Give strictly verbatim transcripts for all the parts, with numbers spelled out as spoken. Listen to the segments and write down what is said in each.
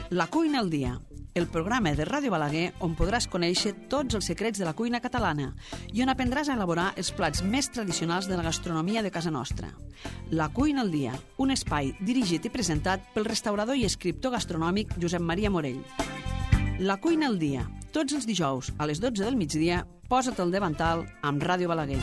La cuina al dia, el programa de Ràdio Balaguer on podràs conèixer tots els secrets de la cuina catalana i on aprendràs a elaborar els plats més tradicionals de la gastronomia de casa nostra. La cuina al dia, un espai dirigit i presentat pel restaurador i escriptor gastronòmic Josep Maria Morell. La cuina al dia, tots els dijous a les dotze del migdia, posa't al davantal amb Ràdio Balaguer.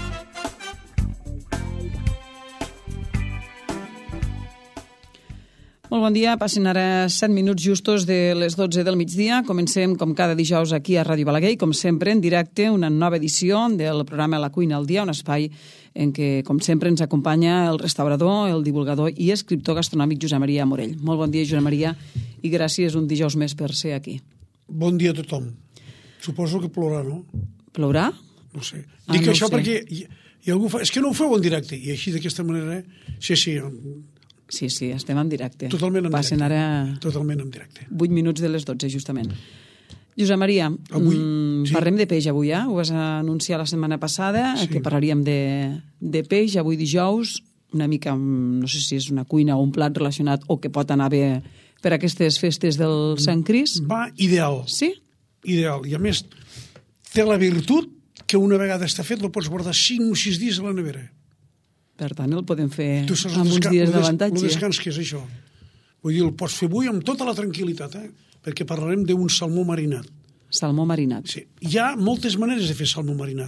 Molt bon dia, passin ara set minuts justos de les dotze del migdia. Comencem, com cada dijous, aquí a Ràdio Balaguer i, com sempre, en directe, una nova edició del programa La cuina al dia, un espai en què, com sempre, ens acompanya el restaurador, el divulgador i escriptor gastronòmic Josep Maria Morell. Molt bon dia, Josep Maria, i gràcies un dijous més per ser aquí. Bon dia a tothom. Suposo que plourà, no? Plourà? No sé. Ah, Dic no això sé. perquè hi, hi ha algú fa... És que no ho feu en directe, i així d'aquesta manera... Sí, sí, Sí, sí, estem en directe. totalment en Passen directe. ara Totalment en directe. vuit minuts de les dotze, justament. Josep Maria, Avui, mm, sí. parlem de peix avui, eh? Ho vas anunciar la setmana passada, Sí. que parlaríem de, de peix, avui dijous, una mica, mm, no sé si és una cuina o un plat relacionat o que pot anar bé per aquestes festes del Sant Cris. Va ideal, Sí? ideal. I a més, té la virtut que una vegada està fet, el pots guardar cinc o sis dies a la nevera. Per tant, el podem fer Tu saps amb uns desca- dies lo des- d'avantatge. lo descans que és això. Vull dir, el pots fer avui amb tota la tranquil·litat, eh? Perquè parlarem d'un salmó marinat. Salmó marinat. Sí. Hi ha moltes maneres de fer salmó marinat.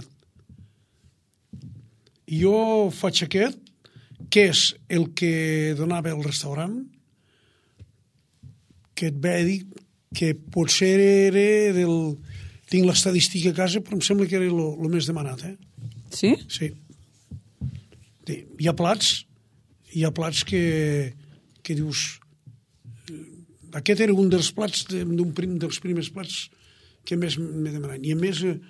Jo faig aquest, que és el que donava el restaurant, que et ve a dir que potser era del... Tinc l'estadística a casa, però em sembla que era el més demanat, eh? Sí? Sí. Sí. Hi ha plats, hi ha plats que, que dius... Aquest era un dels plats, de- d'un prim, dels primers plats que més m'he demanat. I a més, eh,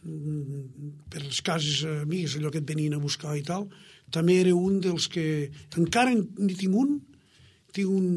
per les cases amigues, allò que et venien a buscar i tal, també era un dels que... Encara n'hi tinc un, tinc un,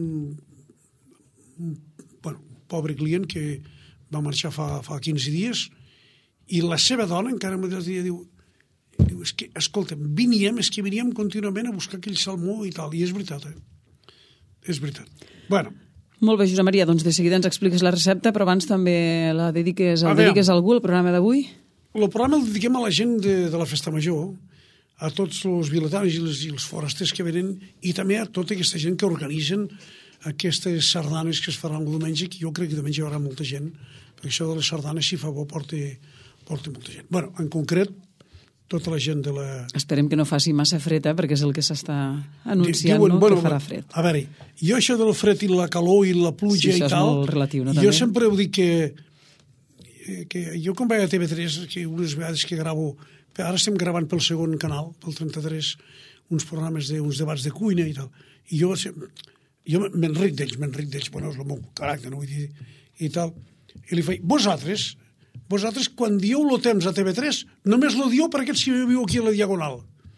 un bueno, pobre client que va marxar fa, fa quinze dies i la seva dona encara m'ha dit, diu, diu, és que, escolta, veníem, és que veníem contínuament a buscar aquell salmó i tal, i és veritat, eh? És veritat. Bueno, Molt bé, Josep Maria, doncs de seguida ens expliques la recepta, però abans també la dediques, A el veure. dediques a algú, el programa d'avui? el programa el dediquem a la gent de, de la Festa Major, a tots els vilatans i els, i els forasters que venen, i també a tota aquesta gent que organitzen aquestes sardanes que es faran el diumenge, que jo crec que diumenge hi haurà molta gent, perquè això de les sardanes, si fa bo, porta, porta molta gent. Bueno, en concret, tota la gent de la... Esperem que no faci massa fred, eh, perquè és el que s'està anunciant, Diuen, no? bueno, que farà fred. A veure, jo això del fred i la calor i la pluja Sí, això i és tal... molt relatiu, no, jo també? sempre ho dic que, que jo quan vaig a T V tres, que unes vegades que gravo... Ara estem gravant pel segon canal, pel trenta-tres, uns programes, de, uns debats de cuina i tal. I jo, jo m'enric d'ells, m'enric d'ells, bueno, és el meu caràcter, no vull dir, i tal. I li faig, vosaltres, vosaltres, quan dieu lo temps a T V tres, només lo dieu per aquests que viu aquí a la Diagonal.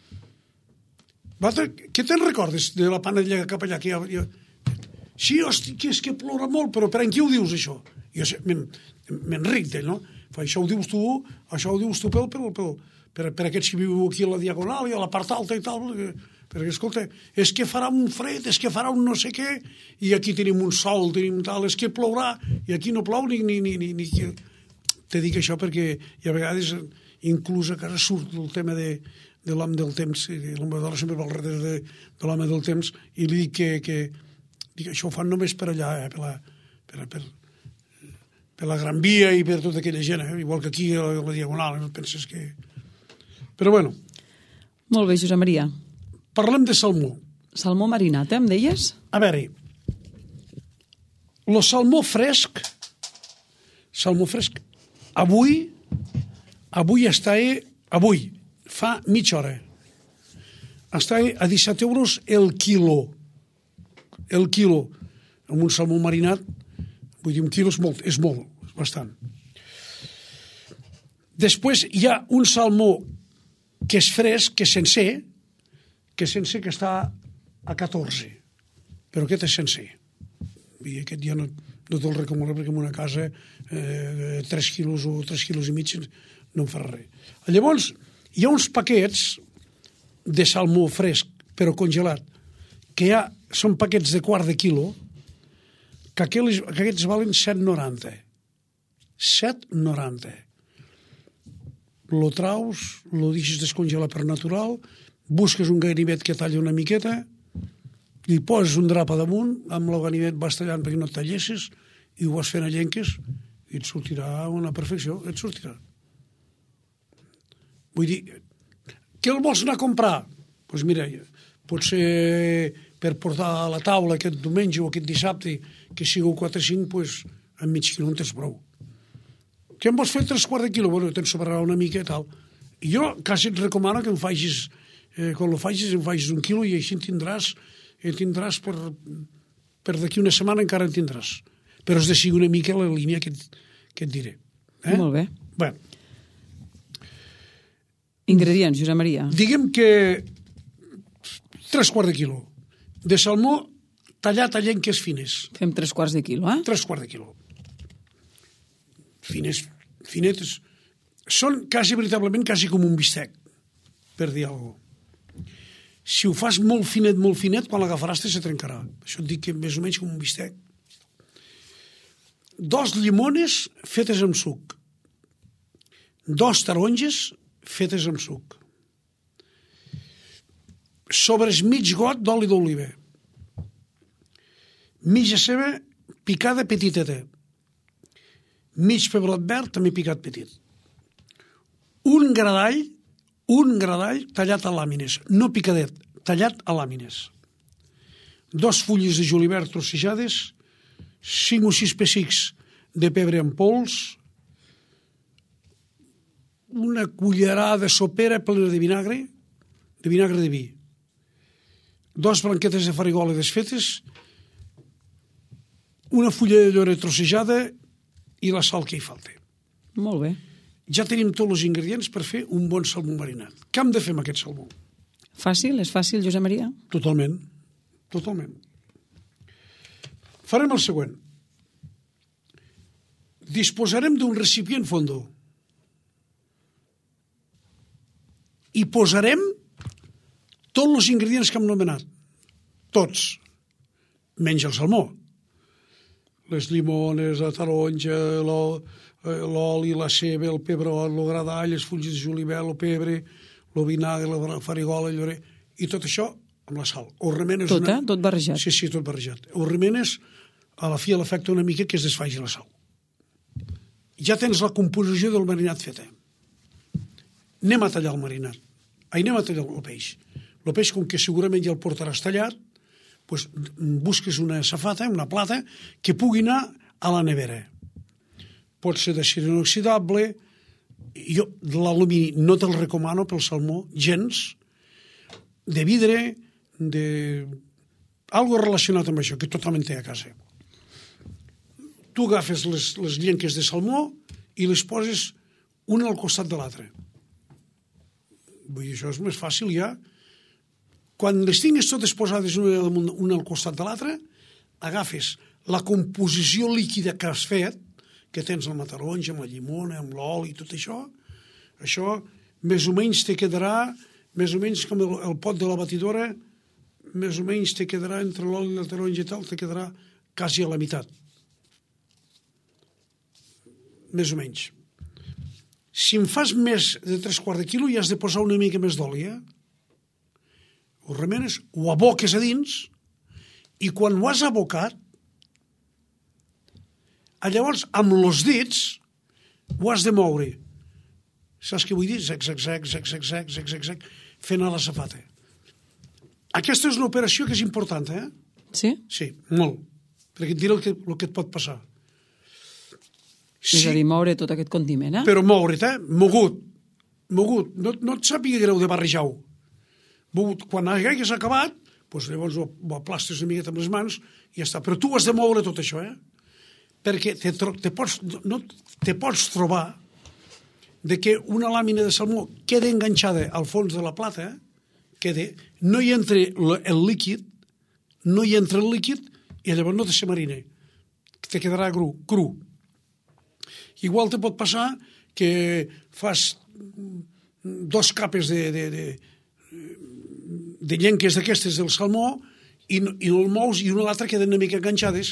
Vosaltres, què te'n recordes de la panella cap allà? Que hi ha... Sí, hosti, que és que plora molt, però per en qui ho dius, això? Jo m'enric d'ell, no? Fa, això ho dius tu, això ho dius tu pel, pel, pel, per, per aquests que viu aquí a la Diagonal i a la part alta i tal, perquè, perquè, escolta, és que farà un fred, és que farà un no sé què, i aquí tenim un sol, tenim tal, és que plourà, i aquí no plou ni... ni, ni, ni, ni que... Te dic això perquè i a vegades, inclús a casa surt el tema de, de l'home del temps, i la meva dona sempre va al darrere de, de l'home del temps, i li dic que, que dic, això ho fan només per allà, eh, per la... Per, per, per la Gran Via i per tota aquella gent, eh? Igual que aquí a la, a la Diagonal, no penses que... Però bueno. Molt bé, Josep Maria. Parlem de salmó. Salmó marinat, eh, em deies? A veure, el salmó fresc, salmó fresc, avui, avui està, avui, fa mitja hora, està a disset euros el quilo, el quilo, amb un salmó marinat. Vull dir, un quilo és molt, és molt, és bastant. Després hi ha un salmó que és fresc, que és sencer, que és sencer, que està a catorze. Però aquest és sencer. Vull dir, aquest ja no, no te'l recomano perquè en una casa eh, tres quilos o tres quilos i mig no em fa res. Llavors, hi ha uns paquets de salmó fresc, però congelat, que ja són paquets de quart de quilo, que, aquells, que aquests valen set noranta. set noranta. Lo traus, lo deixes descongelar per natural, busques un ganivet que talla una miqueta, li poses un drap a damunt, amb el ganivet vas tallant perquè no et tallessis, i ho vas fent a llenques, i et sortirà una perfecció, et sortirà. Vull dir, què el vols anar a comprar? Doncs pues mira, potser per portar a la taula aquest diumenge o aquest dissabte, que sigueu quatre o cinc, pues, amb mig quilo en tens prou. Què em vols fer tres quarts de quilo? Bueno, te'n sobrarà una mica i tal. I jo quasi et recomano que em facis, eh, quan lo facis, em facis un quilo i així en tindràs, en tindràs per, per d'aquí una setmana encara en tindràs. Però has de seguir una mica la línia que, que et diré. Eh? Molt bé. Bé. Ingredients, Josep Maria. Diguem que tres quarts de quilo de salmó tallat a llenques fines. Fem tres quarts de quilo, eh? Tres quarts de quilo. Fines, finetes. Són quasi, veritablement, quasi com un bistec, per dir alguna cosa. Si ho fas molt finet, molt finet, quan l'agafaràs te se trencarà. Això et dic que més o menys com un bistec. Dos llimones fetes amb suc. Dos taronges fetes amb suc. Sobres mig got d'oli d'oliva. Mitja ceba picada petiteta. Mig pebrot verd també picat petit. Un gra d'all, un gra d'all tallat a làmines, no picadet, tallat a làmines. Dos fulles de julivert trossejades, cinc o sis pessics de pebre en pols, una cullerada sopera plena de vinagre, de vinagre de vi, dos branquetes de farigola desfetes, una fulla de llore trossejada i la sal que hi falta. Molt bé. Ja tenim tots els ingredients per fer un bon salmó marinat. Què hem de fer amb aquest salmó? Fàcil? És fàcil, Josep Maria? Totalment. Totalment. Farem el següent. Disposarem d'un recipient fondo i posarem tots els ingredients que hem nomenat. Tots. Menys el salmó. Les llimones, la taronja, l'oli, la ceba, el pebrot, el gra d'all, les fulles de julivert, el pebre, el vinagre, la farigola, el llorer, i tot això amb la sal. Ho remenes tot, una... eh? Tot barrejat. Sí, sí, tot barrejat. Ho remenes, a la fi a l'efecte una mica que es desfaci la sal. Ja tens la composició del marinat feta. Anem a tallar el marinat. Ai, anem a tallar el peix. El peix, com que segurament ja el portaràs tallat, pues, busques una safata, una plata, que pugui anar a la nevera. Pot ser d'acer inoxidable. Jo l'alumini no te'l recomano pel salmó, gens. De vidre, de... algo relacionat amb això, que tothom té a casa. Tu agafes les, les llenques de salmó i les poses una al costat de l'altra. Vull dir, això és més fàcil ja. Quan les tingues totes posades una, una al costat de l'altra, agafes la composició líquida que has fet, que tens amb la taronja, amb la llimona, amb l'oli i tot això, això més o menys te quedarà, més o menys com el, el pot de la batidora, més o menys te quedarà entre l'oli i la taronja i tal, te quedarà quasi a la meitat. Més o menys. Si en fas més de tres quarts de quilo, ja has de posar una mica més d'oli, eh? Ho remenes, ho aboques a dins, i quan ho has abocat, llavors, amb els dits, ho has de moure. Saps què vull dir? Zec, zec, zec, zec, zec, zec, zec, zec, zec, fent a la safata. Aquesta és una operació que és important, eh? Sí? Sí, molt. Perquè et diré el que, el que et pot passar. Sí. És a dir, moure tot aquest condiment, eh? Però moure't, eh? Mogut. Mogut. No, no et sàpiga greu de barrejar-ho. Quan hagués acabat, doncs llavors ho, ho aplastes una miqueta amb les mans i ja està. Però tu has de moure tot això, eh? Perquè te, te, pots, no, te pots trobar de que una làmina de salmó queda enganxada al fons de la plata, eh? Queda, no hi entra el líquid, no hi entra el líquid i llavors no te se marina. Te quedarà cru. cru. Igual te pot passar que fas dos capes de... de, de de llenques d'aquestes del salmó i no, i no el mous i una a l'altra queden una mica enganxades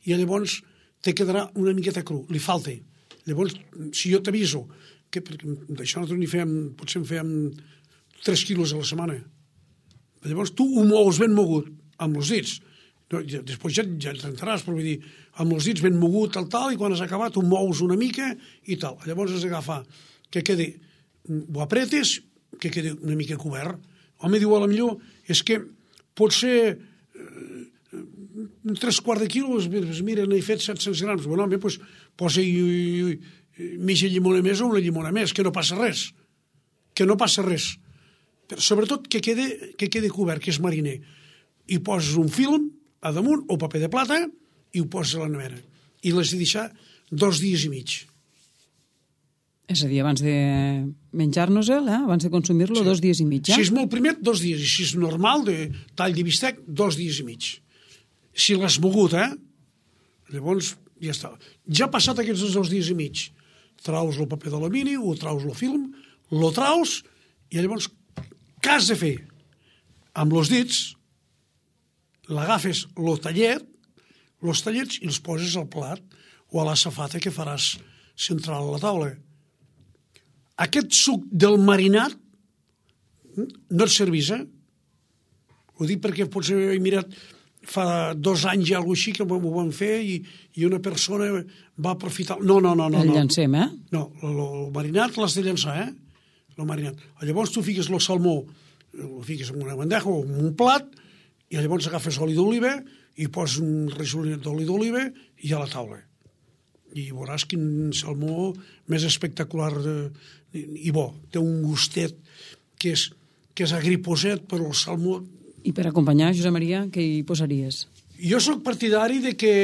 i llavors te quedarà una miqueta cru, li falta. Llavors, si jo t'aviso que d'això nosaltres n'hi fem, potser en fem tres quilos a la setmana, llavors tu ho mous ben mogut amb els dits. No, ja, després ja, ja t'entraràs, però vull dir, amb els dits ben mogut, tal, tal, i quan has acabat ho mous una mica i tal. Llavors has d'agafar que quedi, ho apretes, que quedi una mica cobert. Home, diu, a la millor és que pot ser eh, un tres quarts de quilo, mira, n'he fet set-cents grams. Bueno, home, doncs posa-hi mitja llimona més o una llimona més, que no passa res. Que no passa res. Però sobretot que quede, que quede cobert, que és mariner. I poses un film a damunt, o paper de plata, i ho poses a la nevera. I l'has de deixar dos dies i mig. És a dir, abans de menjar-nos-el, eh? Abans de consumir-lo, sí. Dos dies i mig, ja? Si és molt primer, dos dies. I si és normal, de tall de bistec, dos dies i mig. Si l'has mogut, eh? Llavors, ja està. Ja passat aquests dos dies i mig, traus el paper d'alumini, o traus el film, lo traus, i llavors, què has de fer? Amb els dits, l'agafes el tallet, els tallets, i els poses al plat o a la safata que faràs central a la taula. Aquest suc del marinat no et servís, eh? Ho dic perquè potser he mirat fa dos anys i alguna cosa així que ho van fer i, i una persona va aprofitar... No, no, no. no el llancem, eh? No, el, el marinat l'has de llançar, eh? El marinat. Llavors tu fiques el salmó, el fiques en una bandeja o en un plat, i llavors agafes oli d'oliva i poses un rajolinet d'oli d'oliva i a la taula. I veuràs quin salmó més espectacular de, i bo. Té un gustet que és, que és agriposet, però el salmó... I per acompanyar, Josep Maria, què hi posaries? Jo sóc partidari de que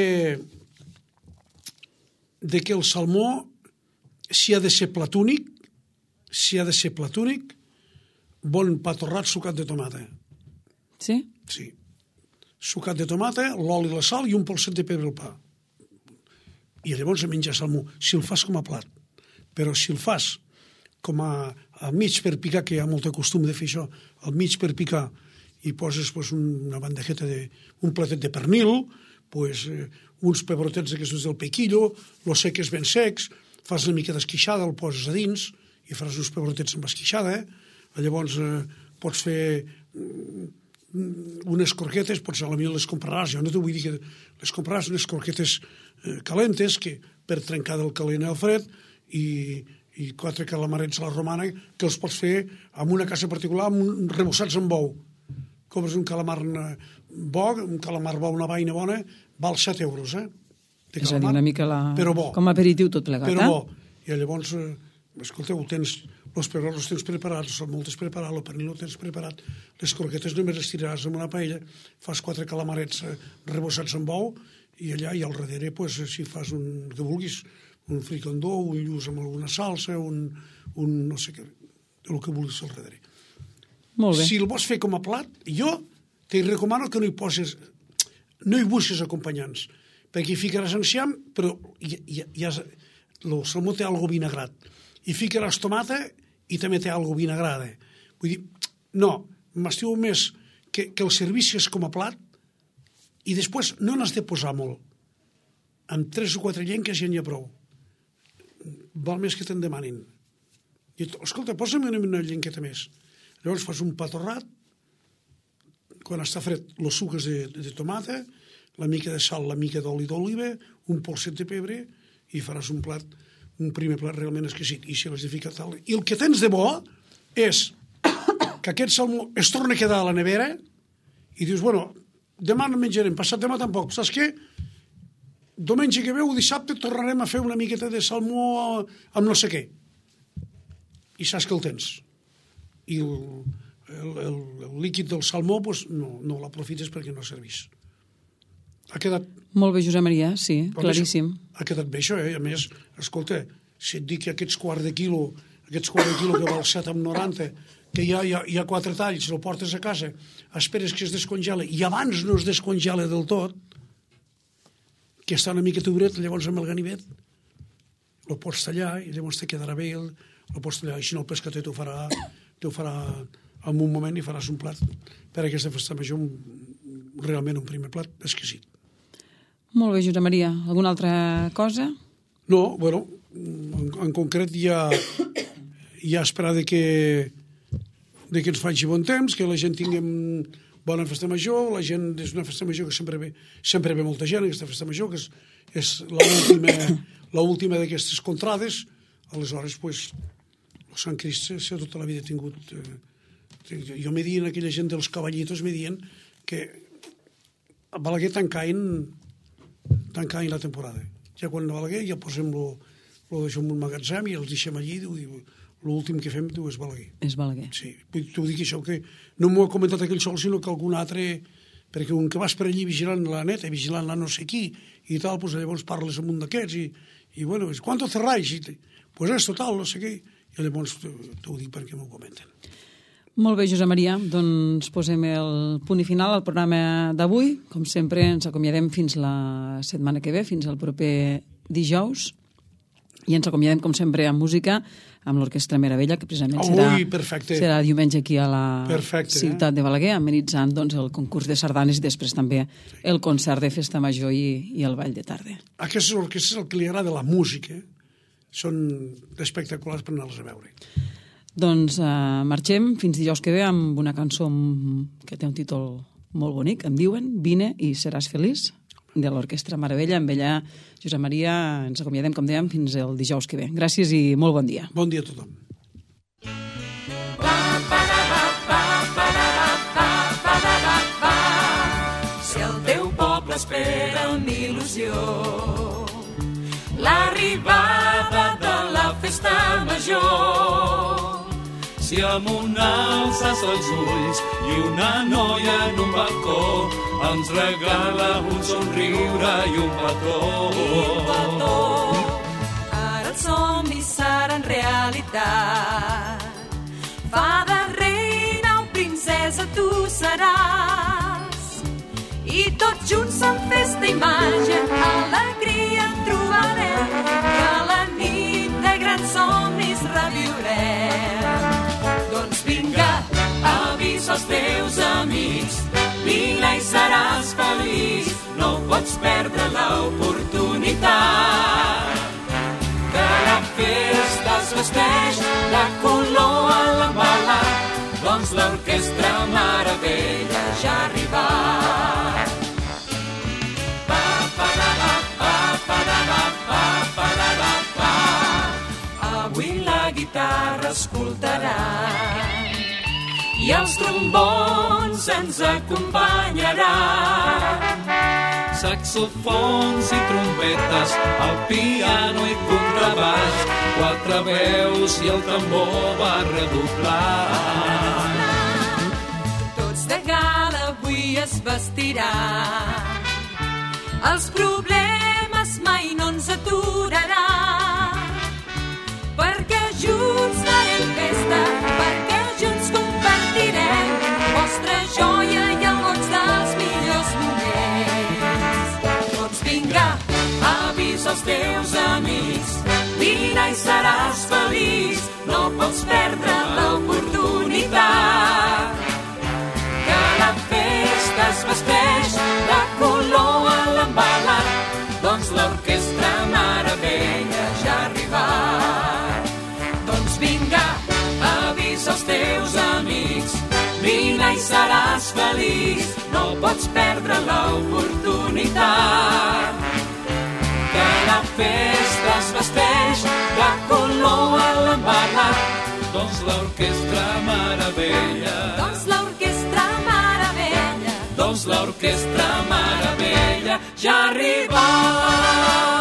de que el salmó, si ha de ser plat únic, si ha de ser plat únic, bon pa torrat sucat de tomata. Sí? Sí. Sucat de tomata, l'oli, la sal i un polset de pebre al pa. I llavors a menjar salmó, si el fas com a plat. Però si el fas com a, a mig per picar, que hi ha molt costum de fer això, al mig per picar, i poses pues, una bandejeta de, un platet de pernil, pues, eh, uns pebrotets d'aquestos del pequillo, los seques ben secs, fas una mica d'esquixada, el poses a dins, i faràs uns pebrotets amb esquixada, eh? Llavors eh, pots fer unes croquetes, potser a la millor les compraràs, jo no t'ho vull dir que les compraràs, unes croquetes eh, calentes, que per trencar del calent al fred, i, i quatre calamarets a la romana, que els pots fer en una casa particular, amb un, rebossats amb bou. Compres un calamar bo, un calamar bo, una vaina bona, val set euros, eh? És a dir, una mica la... però bo. Com a aperitiu tot plegat, però eh? Però bo. I llavors, eh, escolteu, tens... Els pebrons els tens preparats, el molt és preparat, el pernil el tens preparat, les croquetes només les tiraràs en una paella, fas quatre calamarets eh, rebossats amb bou, i allà i al darrere, pues, si fas un que vulguis, un fricandó, un lluç amb alguna salsa, un, un no sé què, el que vulguis al darrere. Molt bé. Si el vols fer com a plat, jo te recomano que no hi poses, no hi busques acompanyants, perquè hi ficaràs enciam, però ja, ja, ja, el salmó té algo vinagrat, i ficaràs tomata i també té algo vinagrada. Vull dir, no, m'estimo més que, que el servicis com a plat i després no n'has de posar molt. Amb tres o quatre llenques ja n'hi ha prou. Val més que te'n demanin. I, escolta, posa'm una, una llenqueta més. Llavors fas un pa torrat, quan està fred, los suques de, de tomata, la mica de sal, la mica d'oli d'oliva, un polset de pebre, i faràs un plat, un primer plat realment exquisit. I si l'has de ficar tal... I el que tens de bo és que aquest salmó es torna a quedar a la nevera i dius, bueno, demà no menjarem, passat demà tampoc. Saps què? Diumenge que ve o dissabte tornarem a fer una miqueta de salmó amb no sé què. I saps que el tens. I el, el, el, el líquid del salmó pues, no, no l'aprofites perquè no servís. Ha quedat... Molt bé, Josep Maria, sí, claríssim. Ha quedat bé això, eh? A més, escolta, si et dic que aquests quart de quilo, aquests quart de quilo que val set amb noranta, que hi ha, hi ha, hi ha quatre talls, el portes a casa, esperes que es descongela, i abans no es descongela del tot, que està una mica duret, llavors amb el ganivet, el pots tallar, i llavors te quedarà bé, el, el pots tallar, i si no el pescater t'ho farà, t'ho farà en un moment i faràs un plat per aquesta festa major, un, realment un primer plat exquisit. Molt bé, Josep Maria. Alguna altra cosa? No, bueno, en, en concret ja, ja esperar de que, de que ens faci bon temps, que la gent tinguem bona festa major. La gent és una festa major que sempre ve, sempre ve molta gent, aquesta festa major, que és, és l'última l'última d'aquestes contrades. Aleshores, pues, el Sant Crist s'ha tota la vida tingut... Eh, jo me dient, aquella gent dels cavallitos, me dient que a Balaguer tancaven, tancaven la temporada. Ja quan a Balaguer ja posem lo, lo deixem en un magatzem i els deixem allí, diu, l'últim que fem diu, és Balaguer. És Balaguer. Sí, t'ho dic això, que no m'ho ha comentat aquell sol, sinó que algun altre, perquè un que vas per allí vigilant la neta, vigilant la no sé qui, i tal, pues llavors parles amb un d'aquests, i, i bueno, ¿cuánto cerráis? I, pues esto, tal, no sé què, i llavors t'ho dic perquè m'ho comenten. Molt bé, Josep Maria, doncs posem el punt i final al programa d'avui. Com sempre, ens acomiadem fins la setmana que ve, fins al proper dijous, i ens acomiadem, com sempre, amb música, amb l'Orquestra Meravella, que precisament serà, Ui, perfecte. serà diumenge aquí a la Perfecte, ciutat eh? de Balaguer, amenitzant doncs, el concurs de sardanes i després també el concert de Festa Major i, i el Ball de Tarda. Aquestes orquestres, el que li agrada la música, són espectaculars per anar-les a veure. Doncs eh, marxem fins dijous que ve amb una cançó que té un títol molt bonic, em diuen Vine i seràs feliç, de l'Orquestra Meravella. Amb ella, Josep Maria, ens acomiadem, com dèiem, fins el dijous que ve. Gràcies i molt bon dia. Bon dia a tothom. Si el teu poble espera amb il·lusió l'arribada de la festa major, si amunt alces els ulls i una noia en un balcó ens regala un somriure i un petó. Un petó. Ara els somnis seran realitat. Fada, reina o princesa tu seràs. I tots junts en festa i màgia, alegria trobarem, que la nit de grans somnis reviurem. Doncs vinga, avisa els teus amics, vine i seràs feliç, no pots perdre l'oportunitat. Que la festa es vesteix de color a l'embalat, doncs l'Orquestra Meravella ja ha arribat. Pa, pa, da, da, pa, pa, da, da, pa, pa, da, da, pa. Avui la guitarra escoltarà i els trombons ens acompanyaran. Saxofons i trompetes, el piano i contrabaix, quatre veus i el tambor va redoblar. Tots de gala avui es vestiran, els problemes mai no ens aturaran, perquè junts farem festa, perquè junts compartirem vostra joia i el goig dels millors moments. Doncs vinga, avisa els teus amics, vine i seràs feliç, no pots perdre l'oportunitat. Que la festa es vesteix de color a l'embalat, doncs l'Orquestra Meravella ja ha arribat. Doncs vinga, avisa els teus amics, vine i seràs feliç, no pots perdre l'oportunitat. Que la festa es vesteix de color a l'embalat, doncs l'Orquestra Meravella, doncs l'Orquestra Meravella, doncs l'Orquestra Meravella ja ha arribat.